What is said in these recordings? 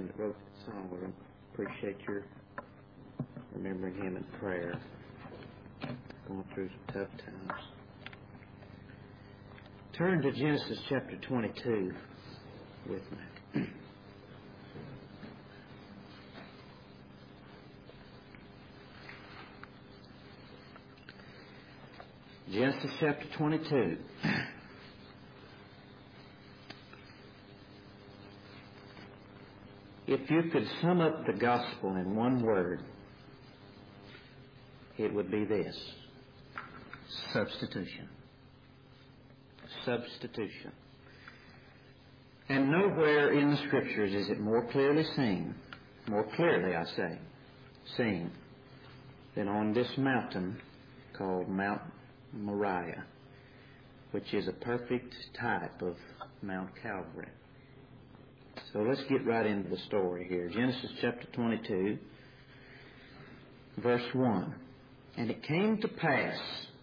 man that wrote the song. We appreciate your remembering him in prayer. Going through some tough times. Turn to Genesis chapter 22 with me. Genesis chapter 22. If you could sum up the gospel in one word, it would be this: substitution. Substitution. And nowhere in the Scriptures is it more clearly seen, seen, than on this mountain called Mount Moriah, which is a perfect type of Mount Calvary. So let's get right into the story here. Genesis chapter 22, verse 1. And it came to pass,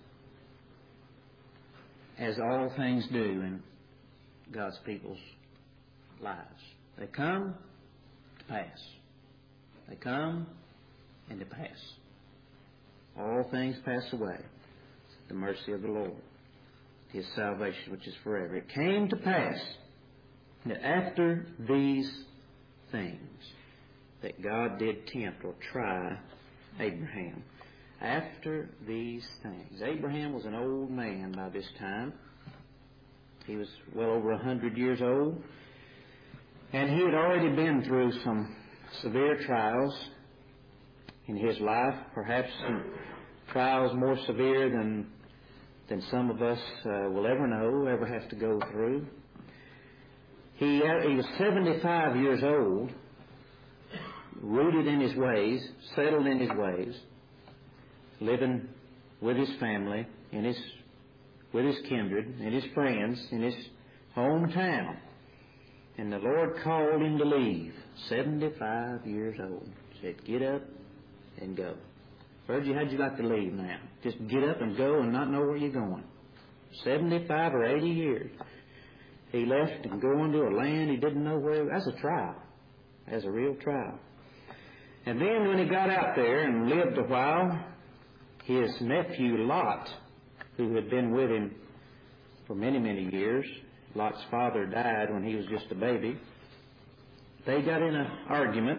as all things do in God's people's lives, they come to pass. They come and to pass. All things pass away. The mercy of the Lord, His salvation, which is forever. It came to pass that after these things that God did tempt or try Abraham. After these things. Abraham was an old man by this time. He was well over 100 years old. And he had already been through some severe trials in his life. Perhaps some trials more severe than some of us will ever know, ever have to go through. He was 75 years old, rooted in his ways, settled in his ways, living with his family, with his kindred, and his friends, in his hometown. And the Lord called him to leave, 75 years old. Said, get up and go. Virgie, how'd you like to leave now? Just get up and go and not know where you're going. 75 or 80 years. He left and going to a land he didn't know where. That's a trial. That's a real trial. And then when he got out there and lived a while, his nephew Lot, who had been with him for many, many years, Lot's father died when he was just a baby. They got in an argument.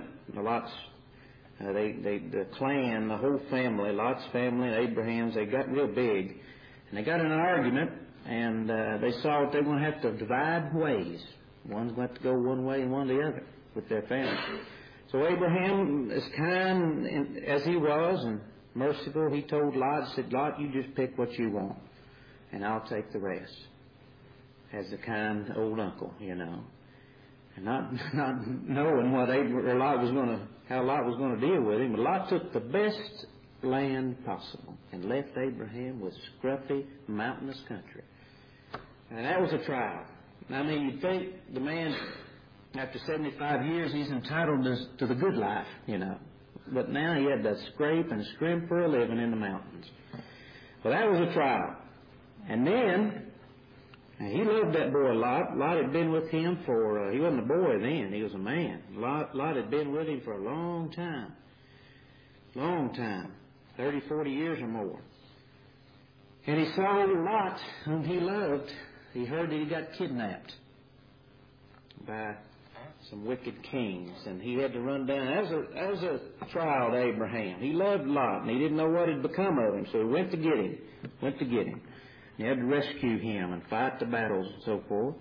The clan, the whole family, Lot's family and Abraham's, they got real big. And they got in an argument, and they saw that they were going to have to divide ways. One's going to have to go one way and one the other with their family. So Abraham, as kind as he was and merciful, he told Lot, said, Lot, you just pick what you want, and I'll take the rest. As a kind old uncle, you know. And not knowing what how Lot was going to deal with him, but Lot took the best land possible and left Abraham with scruffy, mountainous country. And that was a trial. I mean, you'd think the man, after 75 years, he's entitled to the good life, you know. But now he had to scrape and scrimp for a living in the mountains. Well, that was a trial. And then, he loved that boy Lot. Lot had been with him for, he wasn't a boy then, he was a man. Lot had been with him for a long time. Long time. 30, 40 years or more. And he saw Lot, whom he loved. He heard that he got kidnapped by some wicked kings, and he had to run down. That was a trial to Abraham. He loved Lot, and he didn't know what had become of him, so he went to get him. He had to rescue him and fight the battles and so forth.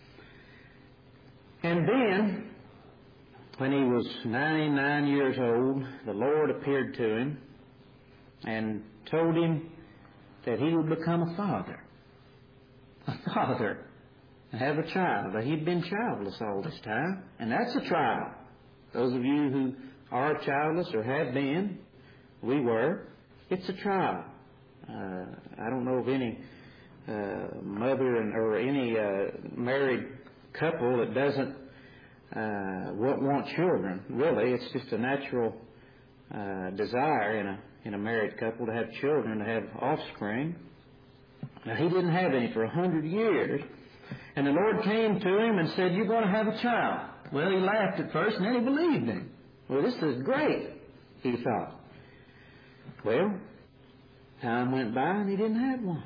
And then, when he was 99 years old, the Lord appeared to him and told him that he would become a father. A father. And have a child. He'd been childless all this time. And that's a trial. Those of you who are childless or have been, we were. It's a trial. I don't know of any mother or any married couple that doesn't want children. Really, it's just a natural desire in a married couple to have children, to have offspring. Now, he didn't have any for 100 years. And the Lord came to him and said, you're going to have a child. Well, he laughed at first, and then he believed him. Well, this is great, he thought. Well, time went by, and he didn't have one.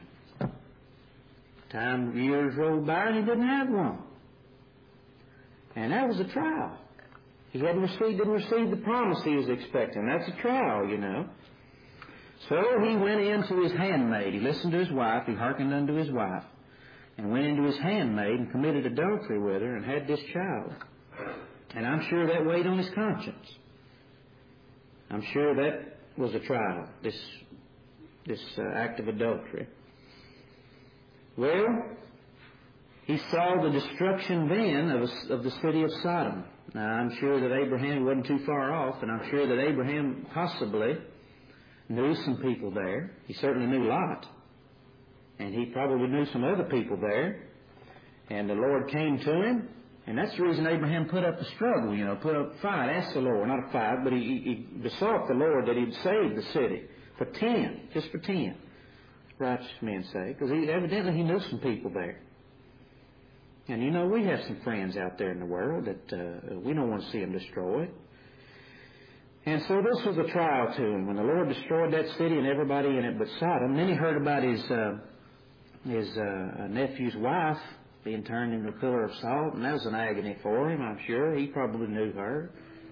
Years rolled by, and he didn't have one. And that was a trial. He didn't receive the promise he was expecting. That's a trial, you know. So he went into his handmaid. He listened to his wife. He hearkened unto his wife. And went into his handmaid and committed adultery with her and had this child. And I'm sure that weighed on his conscience. I'm sure that was a trial, this act of adultery. Well, he saw the destruction then of the city of Sodom. Now, I'm sure that Abraham wasn't too far off, and I'm sure that Abraham possibly knew some people there. He certainly knew Lot. And he probably knew some other people there. And the Lord came to him. And that's the reason Abraham put up a struggle, you know, put up a fight. Asked the Lord, not a fight, but he besought the Lord that he'd save the city for 10, just for 10, righteous men say. Because evidently he knew some people there. And you know, we have some friends out there in the world that we don't want to see them destroyed. And so this was a trial to him. When the Lord destroyed that city and everybody in it but Sodom, then he heard about his nephew's wife being turned into a pillar of salt, and that was an agony for him, I'm sure. He probably knew her.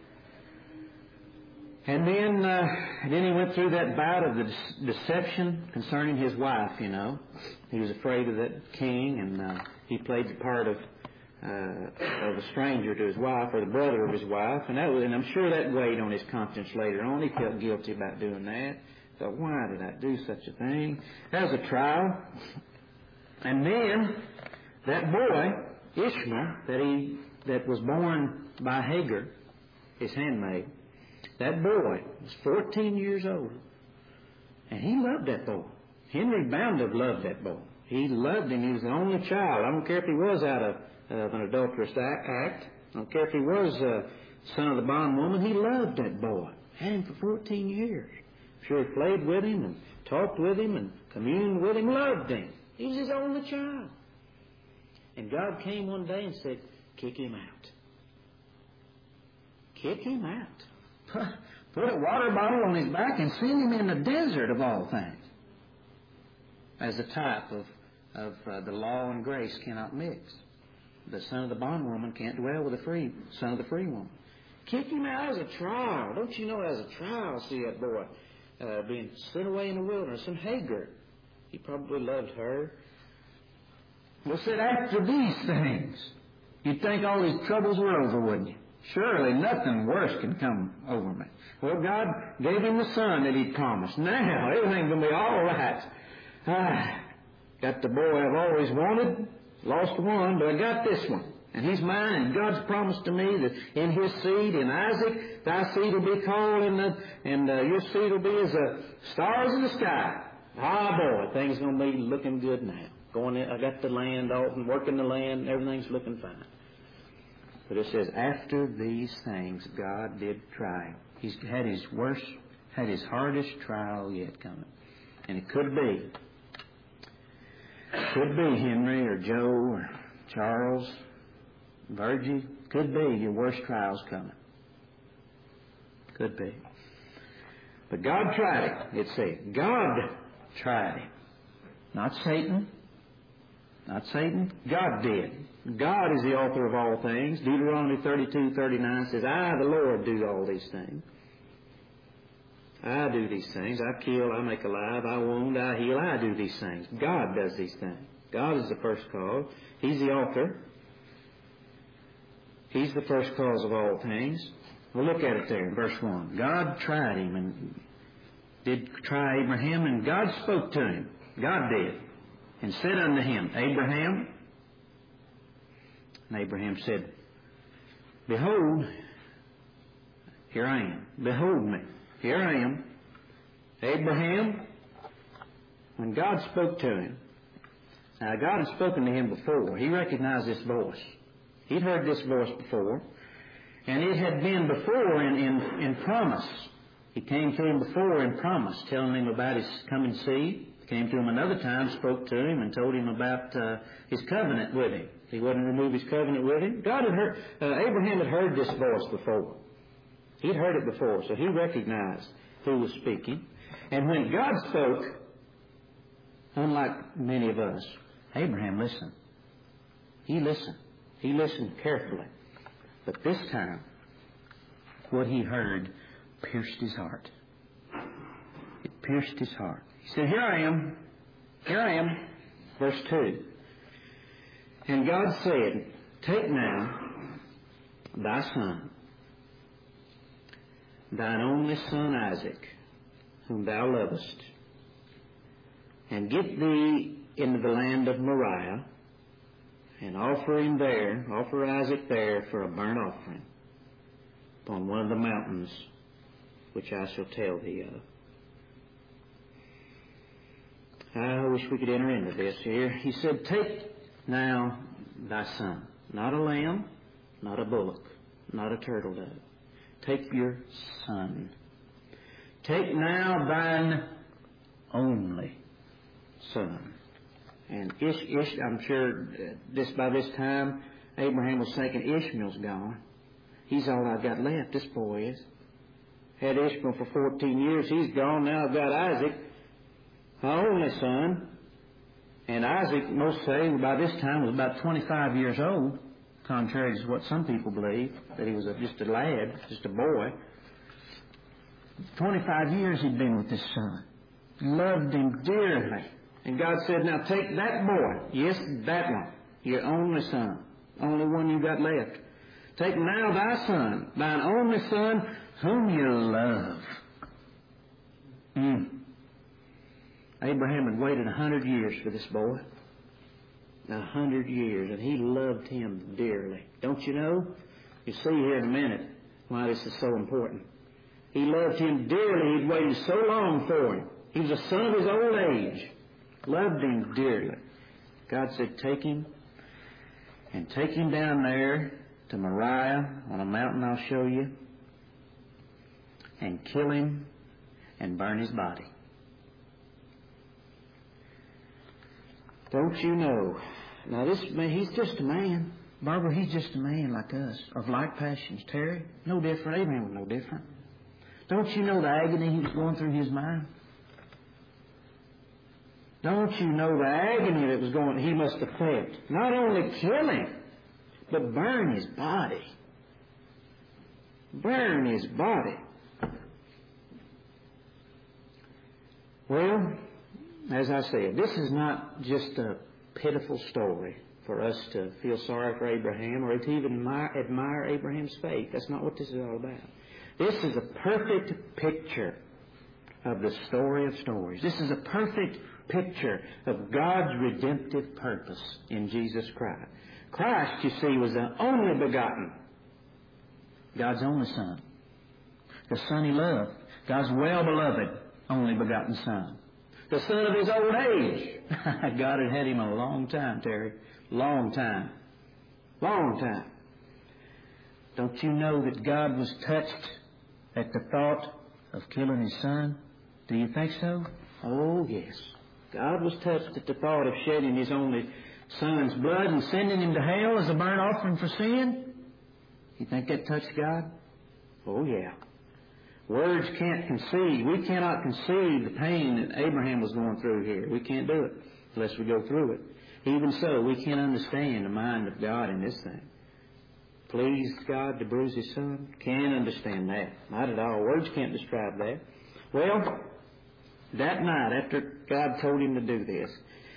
And then he went through that bout of the deception concerning his wife, you know. He was afraid of that king, and he played the part of a stranger to his wife, or the brother of his wife, and I'm sure that weighed on his conscience later on. He felt guilty about doing that. Thought, why did I do such a thing? That was a trial. And then that boy, Ishmael, that was born by Hagar, his handmaid, that boy was 14 years old. And he loved that boy. Henry bound to have loved that boy. He loved him. He was the only child. I don't care if he was out of an adulterous act. I don't care if he was son of the bondwoman. He loved that boy. Had him for 14 years. I'm sure he played with him and talked with him and communed with him. Loved him. He was his only child. And God came one day and said, kick him out. Kick him out. Put a water bottle on his back and send him in the desert of all things. As a type of the law and grace cannot mix. The son of the bondwoman can't dwell with the son of the free woman. Kick him out as a trial. Don't you know as a trial, see that boy being sent away in the wilderness. And Hagar, he probably loved her. Well, said, after these things, you'd think all these troubles were over, wouldn't you? Surely nothing worse can come over me. Well, God gave him the son that he promised. Now, everything's going to be all right. Got the boy I've always wanted. Lost one, but I got this one. And he's mine, and God's promised to me that in his seed, in Isaac, thy seed will be called, and your seed will be as the stars in the sky. Ah, boy, things going to be looking good now. Going in, I got the land off and working the land, and everything's looking fine. But it says, after these things, God did try him. He's had his hardest trial yet coming. And it could be Henry or Joe or Charles, Virgie. Could be your worst trials coming. Could be. But God tried him, it said. God tried him. Not Satan. Not Satan. God did. God is the author of all things. Deuteronomy 32:39 says, I, the Lord, do all these things. I do these things. I kill, I make alive, I wound, I heal. I do these things. God does these things. God is the first cause. He's the author. He's the first cause of all things. We'll look at it there in verse 1. God tried him and did try Abraham, and God spoke to him. God did. And said unto him, Abraham. And Abraham said, Behold, here I am. Behold me. Here I am. Abraham, when God spoke to him, now God had spoken to him before. He recognized this voice. He'd heard this voice before. And it had been before in promise. He came to him before in promise, telling him about his coming seed. Came to him another time, spoke to him, and told him about his covenant with him. He wouldn't remove his covenant with him. Abraham had heard this voice before. He'd heard it before, so he recognized who was speaking. And when God spoke, unlike many of us, Abraham listened. He listened. He listened carefully. But this time, what he heard pierced his heart. It pierced his heart. He said, Here I am. Here I am. Verse 2. And God said, Take now thy son, thine only son Isaac, whom thou lovest, and get thee into the land of Moriah, and offer Isaac there for a burnt offering upon one of the mountains which I shall tell thee of. I wish we could enter into this here. He said, Take now thy son, not a lamb, not a bullock, not a turtle dove. Take your son. Take now thine only son. And I'm sure by this time, Abraham was thinking, Ishmael's gone. He's all I've got left, this boy is. Had Ishmael for 14 years, he's gone. Now I've got Isaac, my only son. And Isaac, most say, by this time was about 25 years old, contrary to what some people believe, that he was just a lad, just a boy. 25 years he'd been with this son. Loved him dearly. And God said, Now take that boy, yes, that one, your only son, only one you got left. Take now thy son, thine only son, whom you love. Abraham had waited 100 years for this boy. 100 years, and he loved him dearly. Don't you know? You'll see here in a minute why this is so important. He loved him dearly. He'd waited so long for him. He was a son of his old age. Loved him dearly. God said, Take him, and take him down there to Moriah on a mountain I'll show you, and kill him and burn his body. Don't you know? Now this man, he's just a man. Barbara, he's just a man like us, of like passions. Terry, no different. Abraham was no different. Don't you know the agony he was going through his mind? Don't you know the agony that was going, he must have felt? Not only kill him, but burn his body. Burn his body. Well, as I said, this is not just a pitiful story for us to feel sorry for Abraham or to even admire Abraham's faith. That's not what this is all about. This is a perfect picture of the story of stories. This is a perfect picture of God's redemptive purpose in Jesus Christ. Christ, you see, was the only begotten, God's only Son. The Son He loved. God's well-beloved, only begotten Son. The son of his old age. God had him a long time, Terry. Long time. Long time. Don't you know that God was touched at the thought of killing his son? Do you think so? Oh, yes. God was touched at the thought of shedding his only son's blood and sending him to hell as a burnt offering for sin. You think that touched God? Oh, yeah. Words can't conceive. We cannot conceive the pain that Abraham was going through here. We can't do it unless we go through it. Even so, we can't understand the mind of God in this thing. Pleased God to bruise his son? Can't understand that. Not at all. Words can't describe that. Well, that night, after God told him to do this,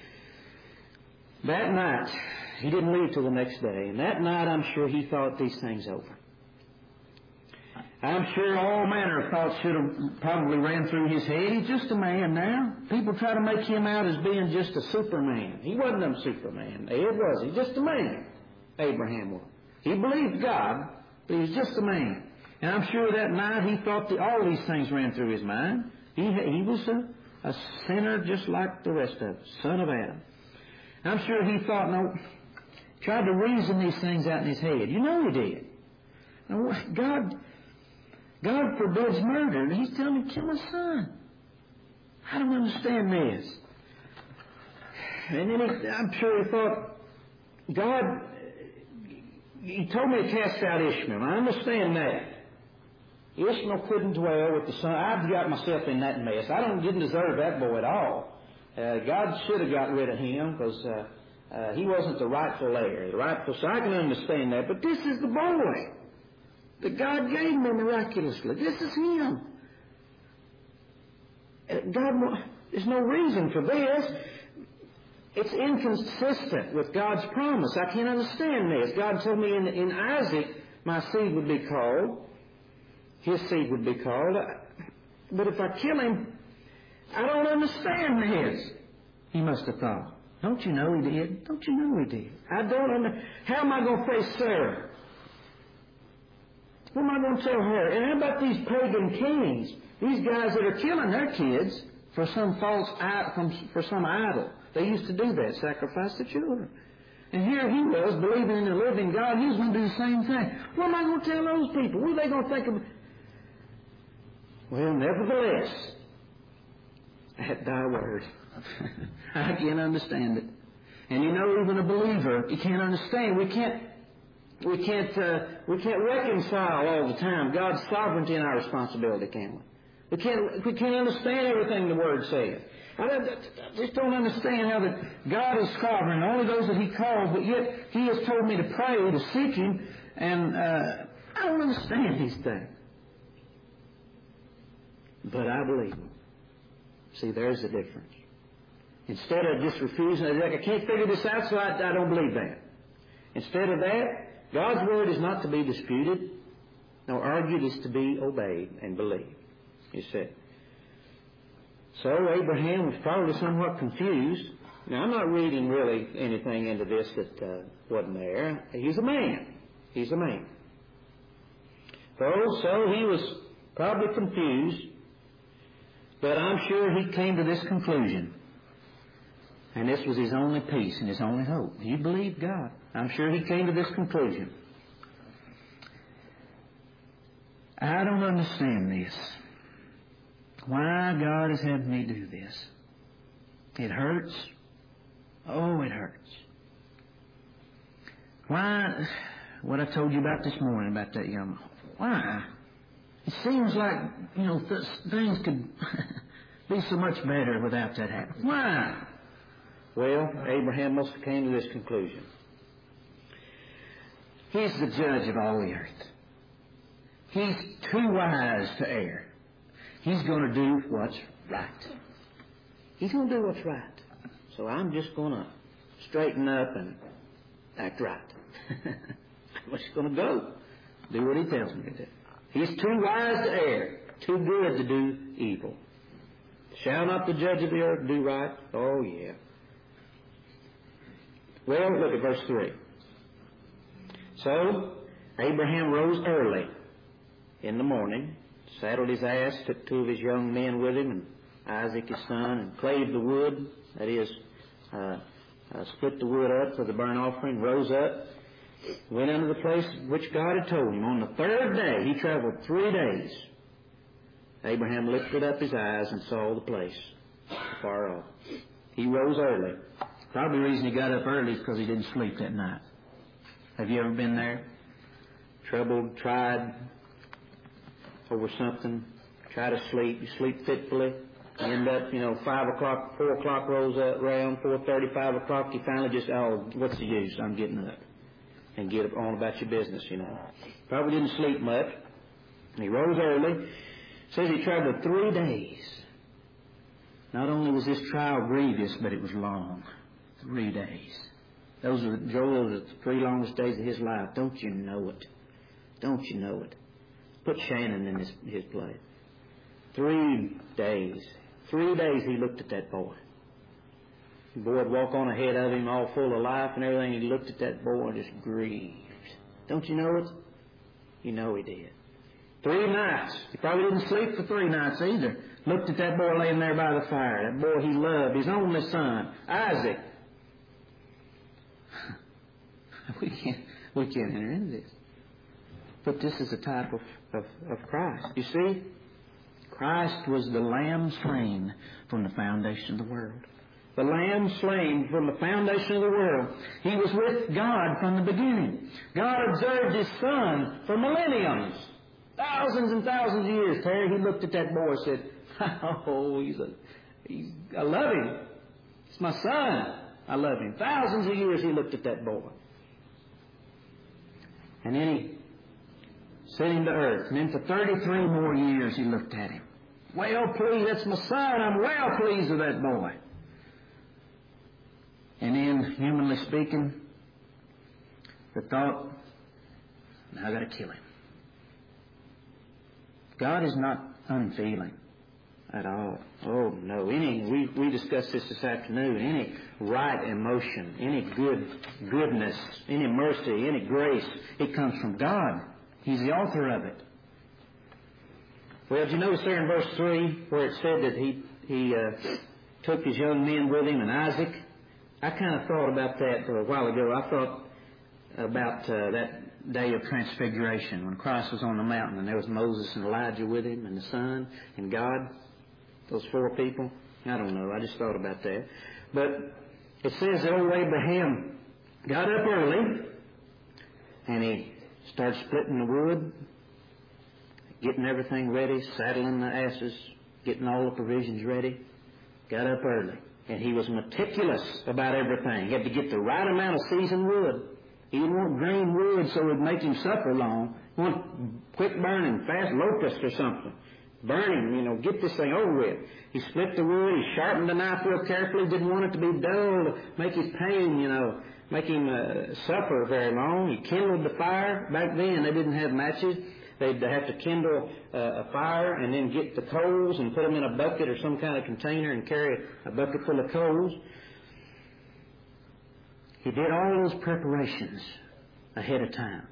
that night, he didn't leave till the next day. And that night, I'm sure he thought these things over. I'm sure all manner of thoughts should have probably ran through his head. He's just a man now. People try to make him out as being just a Superman. He wasn't a Superman. Ed was. He's just a man. Abraham was. He believed God, but he was just a man. And I'm sure that night he thought that all these things ran through his mind. He was a sinner just like the rest of us, son of Adam. I'm sure he thought, tried to reason these things out in his head. You know he did. Now, God forbids murder, and he's telling me, kill my son. I don't understand this. And then I'm sure he thought, God, He told me to cast out Ishmael. I understand that. Ishmael couldn't dwell with the son. I've got myself in that mess. Didn't deserve that boy at all. God should have got rid of him because he wasn't the rightful heir. So I can understand that. But this is the boy that God gave me miraculously. This is him. There's no reason for this. It's inconsistent with God's promise. I can't understand this. God told me in Isaac, my seed would be called. His seed would be called. But if I kill him, I don't understand this. He must have thought. Don't you know he did? Don't you know he did? I don't understand. How am I going to face Sarah? What am I going to tell her? And how about these pagan kings? These guys that are killing their kids for some for some idol. They used to do that, sacrifice the children. And here he was, believing in the living God. He was going to do the same thing. What am I going to tell those people? What are they going to think of? Well, nevertheless, at thy word, I can't understand it. And even a believer, you can't understand. We can't reconcile all the time God's sovereignty and our responsibility, can we? We can't understand everything the Word says. I just don't understand how that God is sovereign, only those that He calls, but yet He has told me to pray, to seek Him, and I don't understand these things. But I believe Him. See, there's the difference. Instead of just refusing, I can't figure this out, so I don't believe that. Instead of that, God's Word is not to be disputed, nor argued, is to be obeyed and believed. You see. So Abraham was probably somewhat confused. Now, I'm not reading really anything into this that wasn't there. He's a man. He's a man. So he was probably confused, but I'm sure he came to this conclusion. And this was his only peace and his only hope. He believed God. I'm sure he came to this conclusion. I don't understand this. Why God has had me do this. It hurts. Oh, it hurts. Why? What I told you about this morning about that young man. Why? It seems like, things could be so much better without that happening. Why? Well, Abraham must have came to this conclusion. He's the judge of all the earth. He's too wise to err. He's going to do what's right. He's going to do what's right. So I'm just going to straighten up and act right. I'm just going to go. Do what he tells me to do. He's too wise to err. Too good to do evil. Shall not the judge of the earth do right? Oh, yeah. Well, look at verse 3. So, Abraham rose early in the morning, saddled his ass, took 2 of his young men with him, and Isaac his son, and clave the wood, that is, split the wood up for the burnt offering, rose up, went unto the place which God had told him. On the 3rd day, he traveled 3 days. Abraham lifted up his eyes and saw the place far off. He rose early. Probably the reason he got up early is because he didn't sleep that night. Have you ever been there? Troubled, tried over something, try to sleep, you sleep fitfully, you end up, 5 o'clock, 4 o'clock rolls around, 4:30, 5 o'clock, you finally just, what's the use, I'm getting up, and get on about your business, Probably didn't sleep much, and he rose early. Says he traveled 3 days. Not only was this trial grievous, but it was long. 3 days. Those are the 3 longest days of his life. Don't you know it? Don't you know it? Put Shannon in his place. 3 days. 3 days he looked at that boy. The boy would walk on ahead of him all full of life and everything. He looked at that boy and just grieved. Don't you know it? You know he did. 3 nights. He probably didn't sleep for 3 nights either. Looked at that boy laying there by the fire. That boy he loved, his only son, Isaac. We can't enter into this. But this is a type of Christ. You see, Christ was the Lamb slain from the foundation of the world. the Lamb slain from the foundation of the world. He was with God from the beginning. God observed His Son for millenniums, thousands and thousands of years. Terry, He looked at that boy and said, "Oh, I love him. It's my son. I love him." Thousands of years He looked at that boy. And then He sent him to earth. And then for 33 more years He looked at him. Well pleased, that's my son. I'm well pleased with that boy. And then, humanly speaking, the thought, now I've got to kill him. God is not unfeeling at all. Oh no. We discussed this afternoon. Any right emotion, any goodness, any mercy, any grace, it comes from God. He's the author of it. Well, did you notice there in verse 3 where it said that he took his young men with him and Isaac? I kind of thought about that for a while ago. I thought about that day of transfiguration when Christ was on the mountain and there was Moses and Elijah with him and the Son and God, those 4 people. I don't know. I just thought about that. But it says that old Abraham got up early and he started splitting the wood, getting everything ready, saddling the asses, getting all the provisions ready. Got up early. And he was meticulous about everything. He had to get the right amount of seasoned wood. He didn't want green wood so it would make him suffer long. He wanted quick burning, fast locust or something. Burn him, get this thing over with. He split the wood, he sharpened the knife real carefully, didn't want it to be dull, to make his pain, make him suffer very long. He kindled the fire. Back then they didn't have matches. They'd have to kindle a fire and then get the coals and put them in a bucket or some kind of container and carry a bucket full of coals. He did all those preparations ahead of time.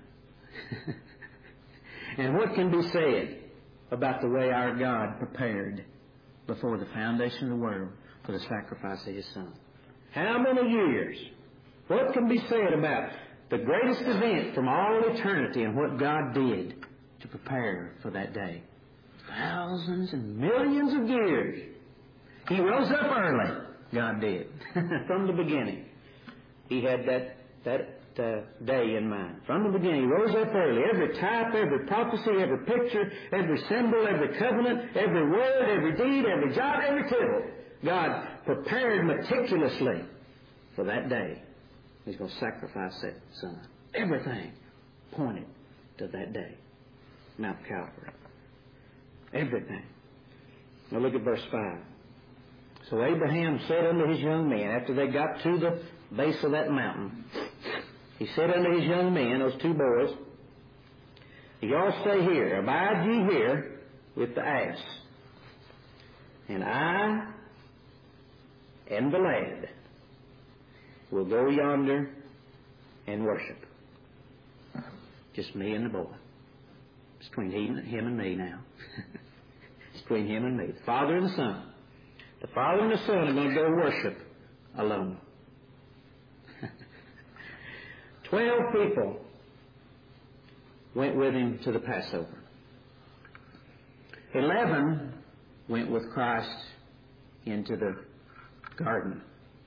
And what can be said about the way our God prepared before the foundation of the world for the sacrifice of His Son? How many years? What can be said about the greatest event from all eternity and what God did to prepare for that day? Thousands and millions of years. He rose up early, God did, from the beginning. He had that day in mind. From the beginning, He rose up early. Every type, every prophecy, every picture, every symbol, every covenant, every word, every deed, every jot, every tittle, God prepared meticulously for that day. He's going to sacrifice that Son. Everything pointed to that day. Mount Calvary. Everything. Now look at verse 5. So Abraham said unto his young men, after they got to the base of that mountain, he said unto his young men, those 2 boys, y'all stay here, abide ye here with the ass, and I and the lad will go yonder and worship. Just me and the boy. It's between him and me now. It's between him and me. The Father and the Son. The Father and the Son are going to go worship alone. 12 people went with him to the Passover. 11 went with Christ into the garden.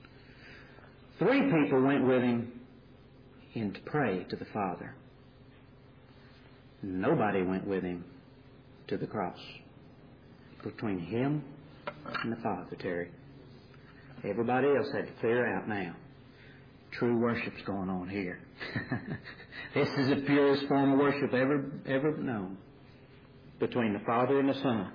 3 people went with him in to pray to the Father. Nobody went with him to the cross. Between him and the Father, Terry. Everybody else had to clear out now. True worship's going on here. This is the purest form of worship ever known. Between the Father and the Son.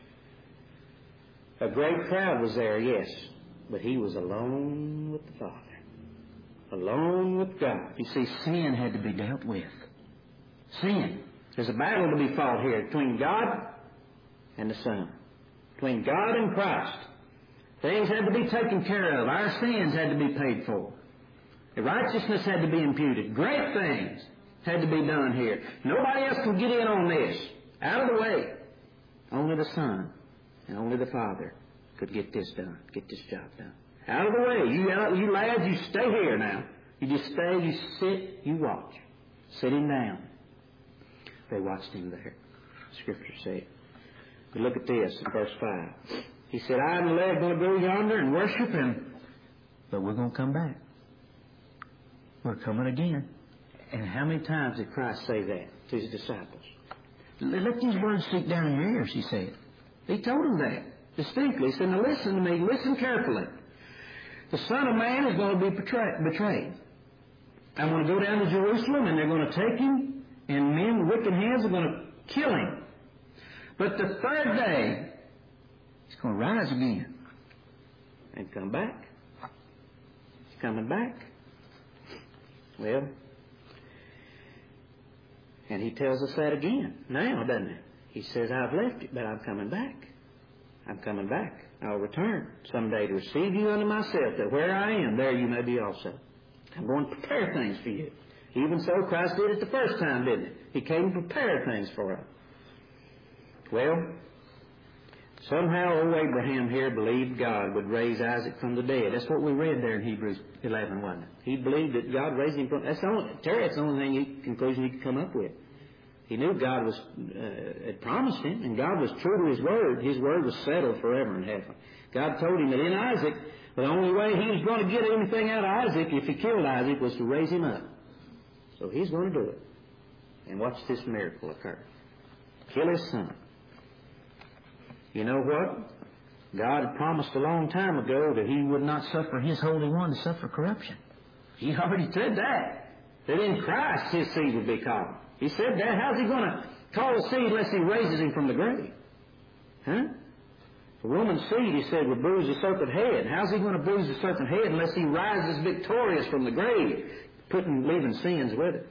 A great crowd was there, yes, but he was alone with the Father. Alone with God. You see, sin had to be dealt with. Sin. There's a battle to be fought here between God and the Son. Between God and Christ. Things had to be taken care of. Our sins had to be paid for. The righteousness had to be imputed. Great things had to be done here. Nobody else could get in on this. Out of the way. Only the Son and only the Father could get this done, get this job done. Out of the way. You lads, you stay here now. You just stay, you sit, you watch. Sitting down. They watched him there. Scripture said. But look at this in verse 5. He said, I and the lad are going to go yonder and worship, and but we're going to come back. We're coming again. And how many times did Christ say that to his disciples? Let these words sink down in your ears, he said. He told them that distinctly. He said, now listen to me, listen carefully. The Son of Man is going to be betrayed. I'm going to go down to Jerusalem, and they're going to take him, and men with wicked hands are going to kill him. But the third day, he's going to rise again and come back. He's coming back. Well, and he tells us that again now, doesn't he? He says, I've left you, but I'm coming back. I'm coming back. I'll return someday to receive you unto myself, that where I am, there you may be also. I'm going to prepare things for you. Even so, Christ did it the first time, didn't he? He came to prepare things for us. Well, somehow old Abraham here believed God would raise Isaac from the dead. That's what we read there in Hebrews 11, wasn't it? He believed that God raised him from... That's the only conclusion he could come up with. He knew God had promised him, and God was true to his word. His word was settled forever in heaven. God told him that in Isaac, the only way he was going to get anything out of Isaac, if he killed Isaac, was to raise him up. So he's going to do it. And watch this miracle occur. Kill his son. You know what? God had promised a long time ago that he would not suffer his Holy One to suffer corruption. He already said that. That in Christ his seed would be called. He said that. How's he going to call a seed unless he raises him from the grave? Huh? The woman's seed, he said, would bruise the serpent's head. How's he going to bruise the serpent's head unless he rises victorious from the grave, leaving sins with it?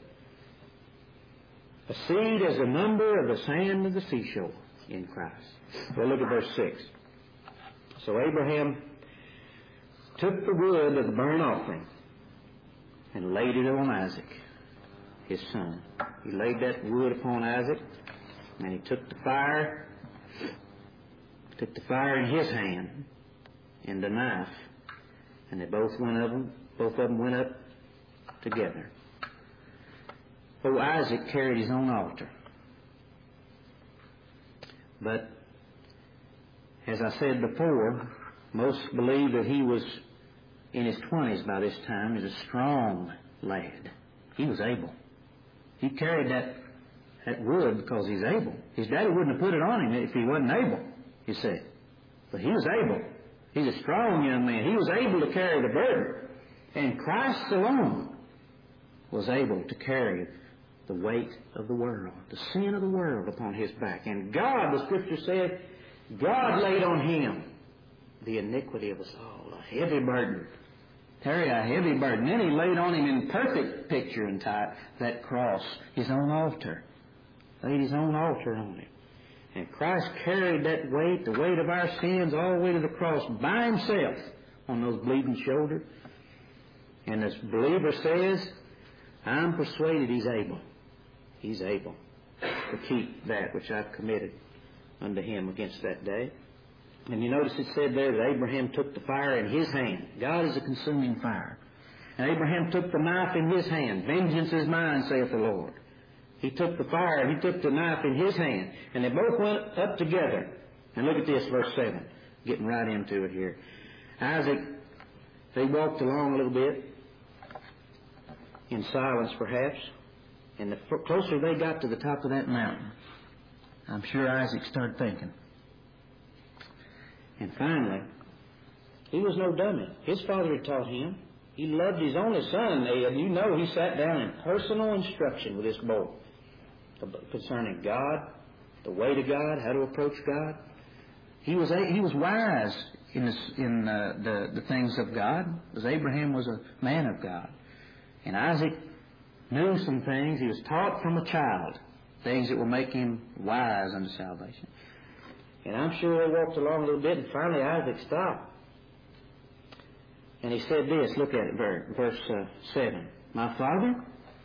A seed is a number of the sand of the seashore in Christ. Well, look at verse 6. So Abraham took the wood of the burnt offering and laid it on Isaac, his son. He laid that wood upon Isaac, and he took the fire in his hand and the knife, and they both of them went up together. So Isaac carried his own altar. But as I said before, most believe that he was in his 20s by this time. He was a strong lad. He was able. He carried that wood because he's able. His daddy wouldn't have put it on him if he wasn't able, he said. But he was able. He's a strong young man. He was able to carry the burden. And Christ alone was able to carry the weight of the world, the sin of the world upon his back. And God, the Scripture said, God laid on him the iniquity of us all, a heavy burden. Carry a heavy burden. Then he laid on him in perfect picture and type that cross, his own altar. Laid his own altar on him. And Christ carried that weight, the weight of our sins, all the way to the cross by himself on those bleeding shoulders. And this believer says, I'm persuaded he's able. He's able to keep that which I've committed unto him against that day. And you notice it said there that Abraham took the fire in his hand. God is a consuming fire. And Abraham took the knife in his hand. Vengeance is mine, saith the Lord. He took the fire and he took the knife in his hand. And they both went up together. And look at this, verse 7. Getting right into it here. Isaac, they walked along a little bit, in silence perhaps. And the closer they got to the top of that mountain, I'm sure Isaac started thinking. And finally, he was no dummy. His father had taught him. He loved his only son, and you know he sat down in personal instruction with this boy concerning God, the way to God, how to approach God. He was wise in the things of God, because Abraham was a man of God. And Isaac knew some things. He was taught from a child, things that will make him wise unto salvation. And I'm sure they walked along a little bit, and finally Isaac stopped. And he said this, look at it, verse 7. My father?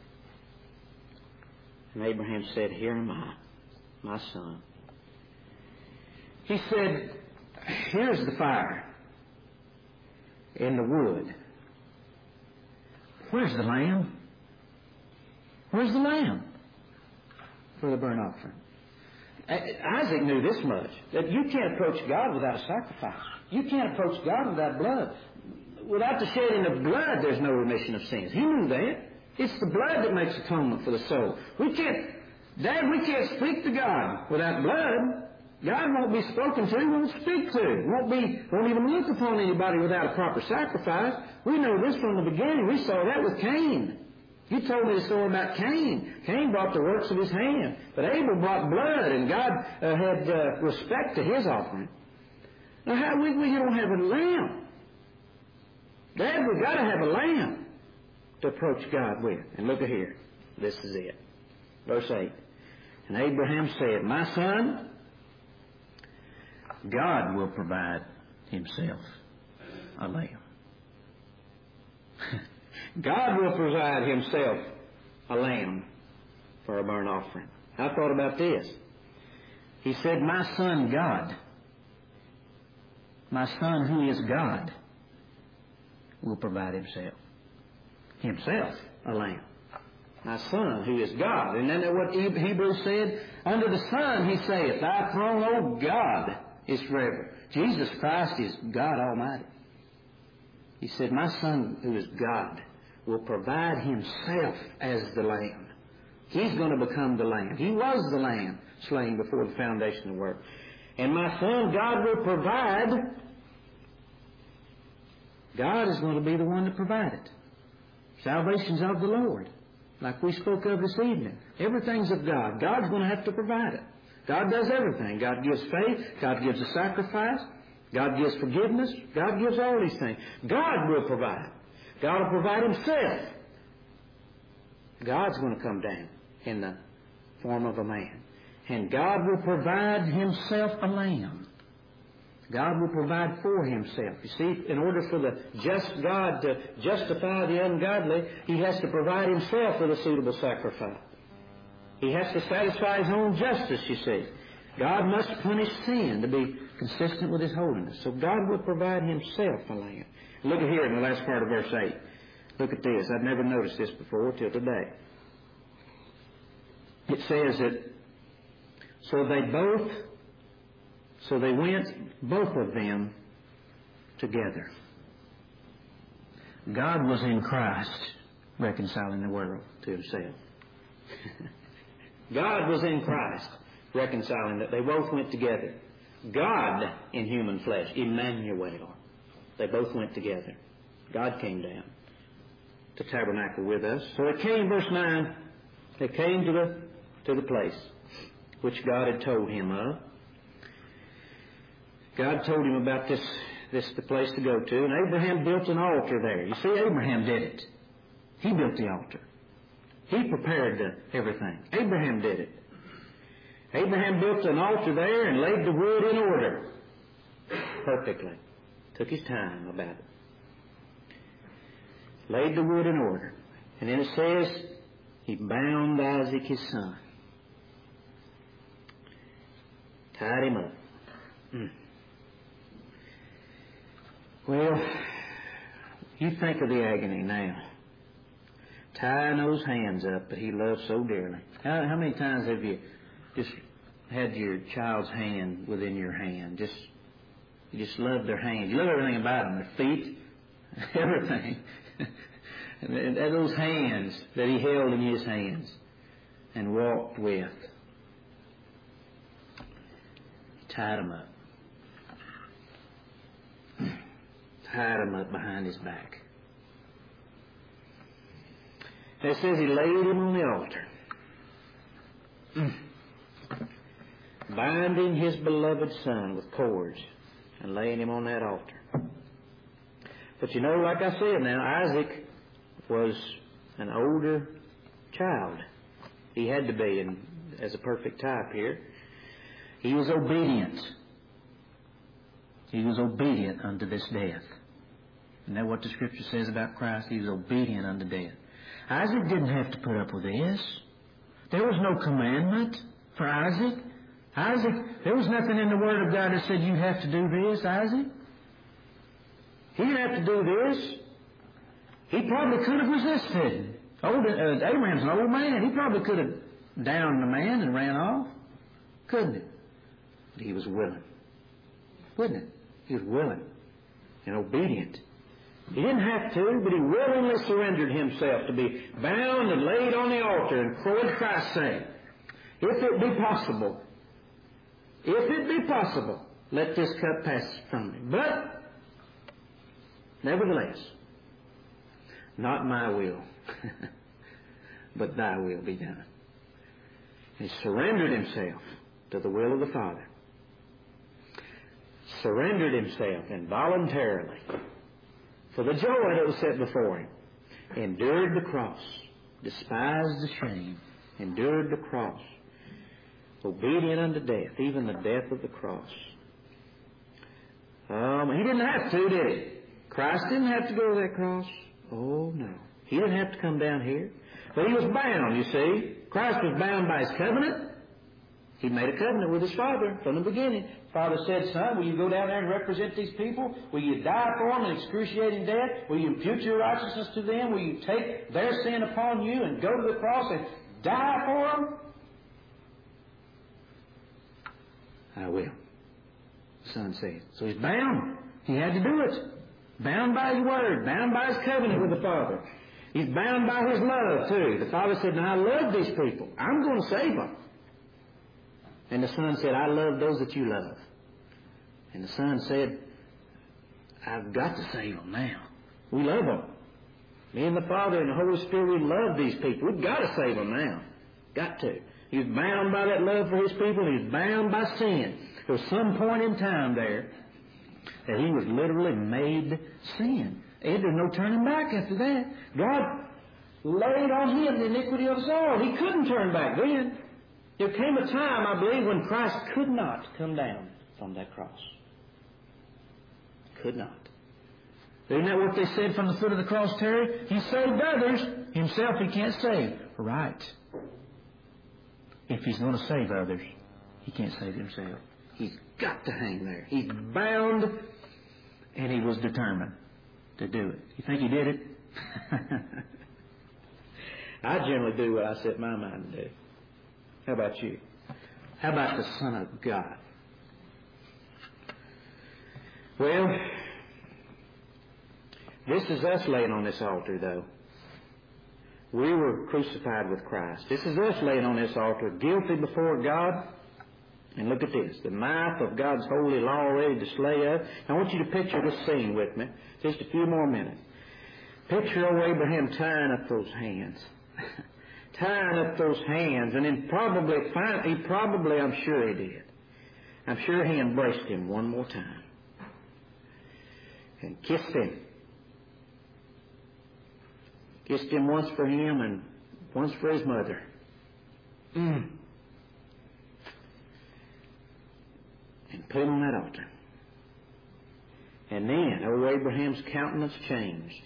And Abraham said, here am I, my son. He said, here's the fire and the wood. Where's the lamb? Where's the lamb for the burnt offering? Isaac knew this much, that you can't approach God without a sacrifice. You can't approach God without blood. without the shedding of blood, there's no remission of sins. He knew that. It's the blood that makes atonement for the soul. We can't speak to God without blood. God won't be spoken to, He won't speak to. Won't even look upon anybody without a proper sacrifice. We know this from the beginning. We saw that with Cain. You told me the story about Cain. Cain brought the works of his hand, but Abel brought blood, and God had respect to his offering. Now, we don't have a lamb. Dad, we've got to have a lamb to approach God with. And look at here. This is it. Verse 8. And Abraham said, My son, God will provide Himself a lamb. God will provide Himself a lamb for a burnt offering. I thought about this. He said, My son, God. My son, who is God, will provide Himself a lamb. My son, who is God. And then what Hebrews said? Under the Son, He saith, Thy throne, O God, is forever. Jesus Christ is God Almighty. He said, My son, who is God, will provide Himself as the Lamb. He's going to become the Lamb. He was the Lamb slain before the foundation of the world. And my son, God will provide. God is going to be the one to provide it. Salvation's of the Lord. Like we spoke of this evening. Everything's of God. God's going to have to provide it. God does everything. God gives faith. God gives a sacrifice. God gives forgiveness. God gives all these things. God will provide. God will provide Himself. God's going to come down in the form of a man. And God will provide Himself a lamb. God will provide for Himself. You see, in order for the just God to justify the ungodly, He has to provide Himself with a suitable sacrifice. He has to satisfy His own justice, you see. God must punish sin to be consistent with His holiness. So God will provide Himself a lamb. Look at here in the last part of verse 8. Look at this. I've never noticed this before till today. It says that, so they went, both of them, together. God was in Christ reconciling the world to Himself. God was in Christ reconciling that. They both went together. God in human flesh, Emmanuel. They both went together. God came down to tabernacle with us. So they came, verse 9, they came to the place which God had told him of. God told him about this the place to go to, and Abraham built an altar there. You see, Abraham did it. He built the altar. He prepared everything. Abraham did it. Abraham built an altar there and laid the wood in order perfectly. Took his time about it. Laid the wood in order. And then it says, he bound Isaac his son. Tied him up. Well, you think of the agony now. Tying those hands up that he loved so dearly. How many times have you just had your child's hand within your hand? You just love their hands. You love everything about them. Their feet, everything. and those hands that he held in his hands and walked with. He tied them up. Tied him up behind his back. It says he laid him on the altar, binding his beloved son with cords and laying him on that altar. But you know, like I said now, Isaac was an older child. He had to be, as a perfect type here. He was obedient. He was obedient unto this death. Isn't that what the Scripture says about Christ? He was obedient unto death. Isaac didn't have to put up with this. There was no commandment for Isaac. There was nothing in the Word of God that said you have to do this, Isaac. He didn't have to do this. He probably could have resisted. Abraham's an old man. He probably could have downed the man and ran off. Couldn't he? But he was willing. Wouldn't it? He was willing and obedient He didn't have to, but he willingly surrendered himself to be bound and laid on the altar. And what did Christ say? If it be possible, let this cup pass from me. But, nevertheless, not my will, but thy will be done. He surrendered himself to the will of the Father. Surrendered himself involuntarily for the joy that was set before him. Endured the cross. Despised the shame. Endured the cross. Obedient unto death, even the death of the cross. He didn't have to, did he? Christ didn't have to go to that cross. Oh, no. He didn't have to come down here. But he was bound, you see. Christ was bound by his covenant. He made a covenant with his Father from the beginning. Father said, Son, will you go down there and represent these people? Will you die for them in excruciating death? Will you impute your righteousness to them? Will you take their sin upon you and go to the cross and die for them? I will. The Son said. So he's bound. He had to do it. Bound by his word. Bound by his covenant with the Father. He's bound by his love, too. The Father said, now I love these people. I'm going to save them. And the Son said, I love those that you love. And the Son said, I've got to save them now. We love them. Me and the Father and the Holy Spirit, we love these people. We've got to save them now. Got to. He was bound by that love for his people. He was bound by sin. There was some point in time there that he was literally made sin. And there's no turning back after that. God laid on him the iniquity of us all. He couldn't turn back then. There came a time, I believe, when Christ could not come down from that cross. Could not. Isn't that what they said from the foot of the cross, Terry? He saved others. Himself he can't save. Right. If he's going to save others, he can't save himself. He's got to hang there. He's bound, and he was determined to do it. You think he did it? I generally do what I set my mind to do. How about you? How about the Son of God? Well, this is us laying on this altar, though. We were crucified with Christ. This is us laying on this altar, guilty before God. And look at this, the knife of God's holy law ready to slay us. I want you to picture this scene with me, just a few more minutes. Picture old Abraham tying up those hands. Tying up those hands, and then I'm sure he did. I'm sure he embraced him one more time. And kissed him. Kissed him once for him and once for his mother. And put him on that altar. And then old Abraham's countenance changed.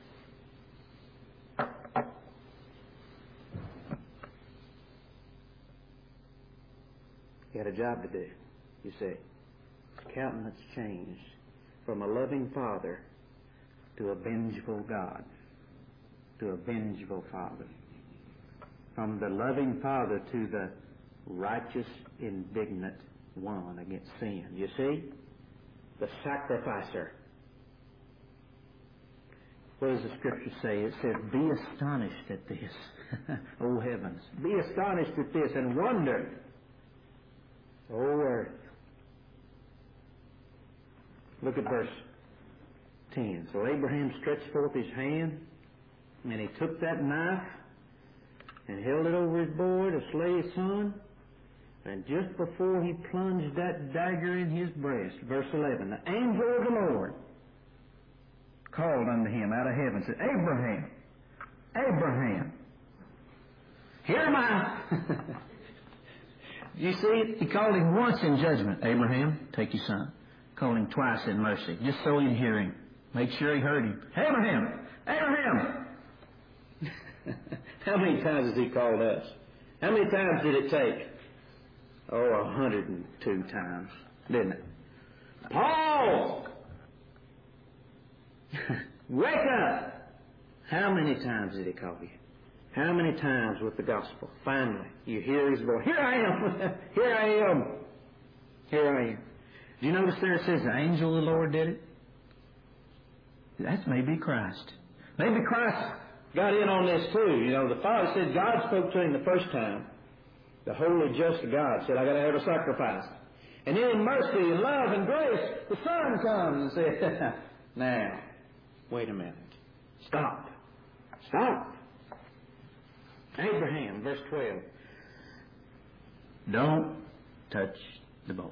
He had a job to do, you see. His countenance changed from a loving Father to a vengeful God. To a vengeful Father. From the loving Father to the righteous, indignant one against sin. You see? The sacrificer. What does the Scripture say? It says, be astonished at this. O heavens. Be astonished at this and wonder. O earth. Look at verse 10. So Abraham stretched forth his hand, and he took that knife and held it over his boy to slay his son. And just before he plunged that dagger in his breast, verse 11, the angel of the Lord called unto him out of heaven and said, Abraham, Abraham, here am I. You see, he called him once in judgment. Abraham, take your son. Called him twice in mercy, just so he'd hear him. Make sure he heard him. Abraham, Abraham. How many times has he called us? How many times did it take? 102 times, didn't it? Paul! Wake up! How many times did he call you? How many times with the gospel? Finally, you hear his voice. Here I am! Here I am! Here I am. Do you notice there it says the angel of the Lord did it? That may be Christ. Maybe Christ got in on this too. You know, the Father said God spoke to him the first time. The holy, just God said, I got to have a sacrifice. And then in mercy and love and grace, the Son comes and said, now, wait a minute. Stop. Abraham, verse 12. Don't touch the boy.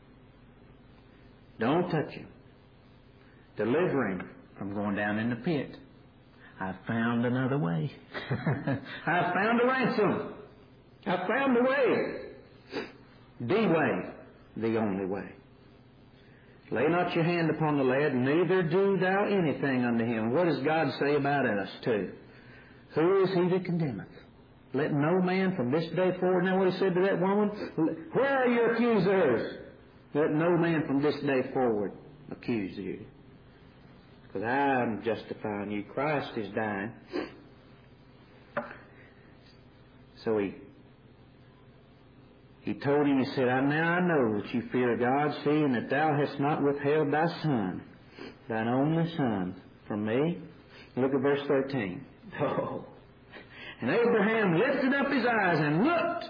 Don't touch him. Deliver him from going down in the pit. I've found another way. I've found a ransom. I've found a way. The way. The only way. Lay not your hand upon the lad, neither do thou anything unto him. What does God say about us too? Who is he that condemneth? Let no man from this day forward. Now what he said to that woman? Where are your accusers? Let no man from this day forward accuse you. Because I'm justifying you. Christ is dying. So he told him, he said, now I know that you fear God, seeing that thou hast not withheld thy son, thine only son, from me. Look at verse 13. Oh. And Abraham lifted up his eyes and looked.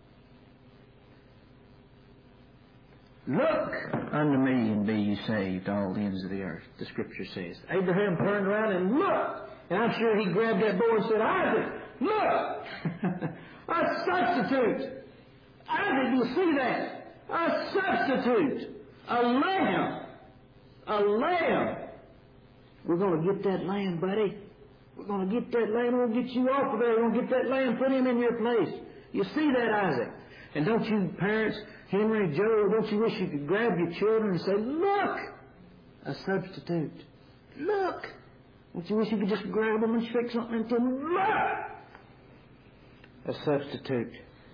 Look unto me and be ye saved, all the ends of the earth, the Scripture says. Abraham turned around and looked. And I'm sure he grabbed that boy and said, Isaac, look! A substitute! Isaac, you see that? A substitute! A lamb! A lamb! We're going to get that lamb, buddy. We're going to get that lamb. We're going to get you off of there. We're going to get that lamb, put him in your place. You see that, Isaac? And don't you parents, Henry, Joe, don't you wish you could grab your children and say, look! A substitute. Look! Don't you wish you could just grab them and stick something into them? Look! A substitute.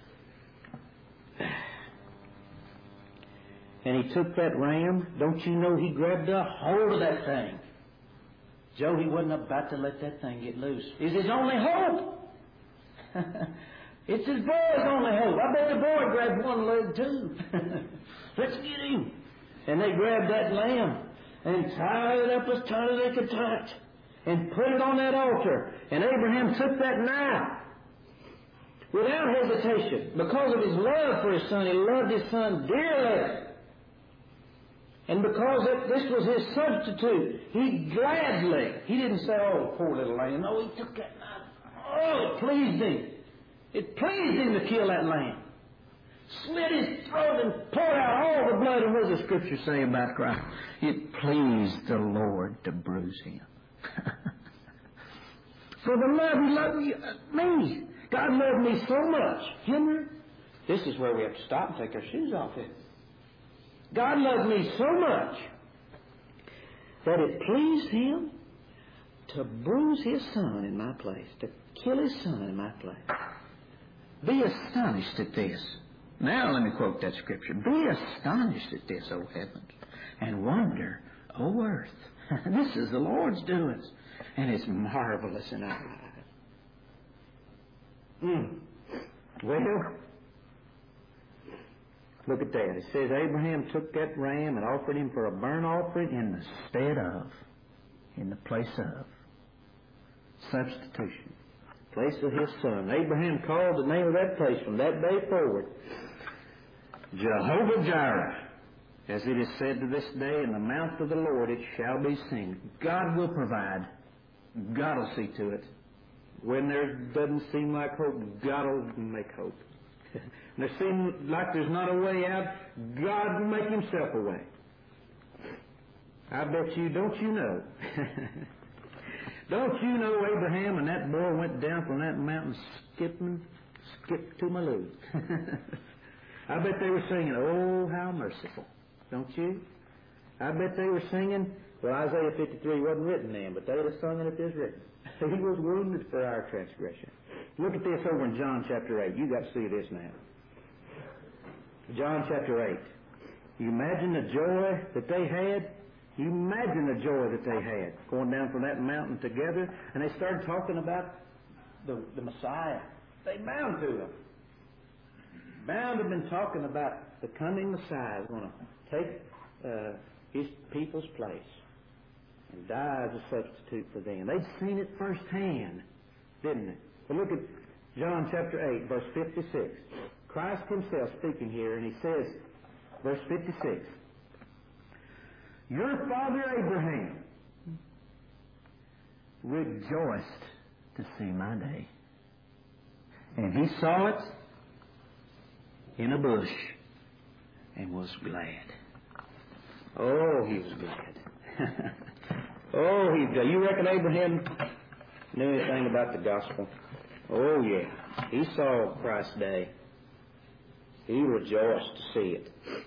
And he took that ram. Don't you know he grabbed a hold of that thing? Joe, he wasn't about to let that thing get loose. It's his only hope. It's his boy's only hope. I bet the boy grabbed one leg too. Let's get him. And they grabbed that lamb and tied it up as tight as they could tie it and put it on that altar. And Abraham took that knife without hesitation. Because of his love for his son, he loved his son dearly. And because this was his substitute, he gladly, he didn't say, oh, poor little lamb. No, he took that knife. Oh, it pleased him. It pleased him to kill that lamb. Slit his throat and poured out all the blood. And what does the Scripture say about Christ? It pleased the Lord to bruise him. For the love he loved me. God loved me so much. Henry, this is where we have to stop and take our shoes off it. God loved me so much that it pleased him to bruise his son in my place, to kill his son in my place. Be astonished at this. Now let me quote that Scripture. Be astonished at this, O heavens, and wonder, O earth. This is the Lord's doings, and it's marvelous in our lives. Well, look at that. It says Abraham took that ram and offered him for a burnt offering in the stead of, in the place of, substitution. Place of his son. Abraham called the name of that place from that day forward Jehovah Jireh. As it is said to this day, in the mouth of the Lord it shall be seen. God will provide. God will see to it. When there doesn't seem like hope, God will make hope. And there seems like there's not a way out, God will make himself a way. I bet you, don't you know? Don't you know Abraham and that boy went down from that mountain skipped to Maloo. I bet they were singing, oh, how merciful. Don't you? I bet they were singing, well, Isaiah 53 wasn't written then, but they would have sung it if it was written. He was wounded for our transgression. Look at this over in John chapter 8. You got to see this now. John chapter 8. You imagine the joy that they had? You imagine the joy that they had going down from that mountain together, and they started talking about the Messiah. They bound to him. Bound have been talking about the coming Messiah is going to take his people's place. and die as a substitute for them. They'd seen it firsthand, didn't they? But look at John chapter 8, verse 56. Christ himself speaking here, and he says, verse 56, your father Abraham rejoiced to see my day, and he saw it in a bush and was glad. Oh, he was glad. Oh, he was glad. You reckon Abraham knew anything about the gospel? Oh, yeah. He saw Christ's day. He rejoiced to see it.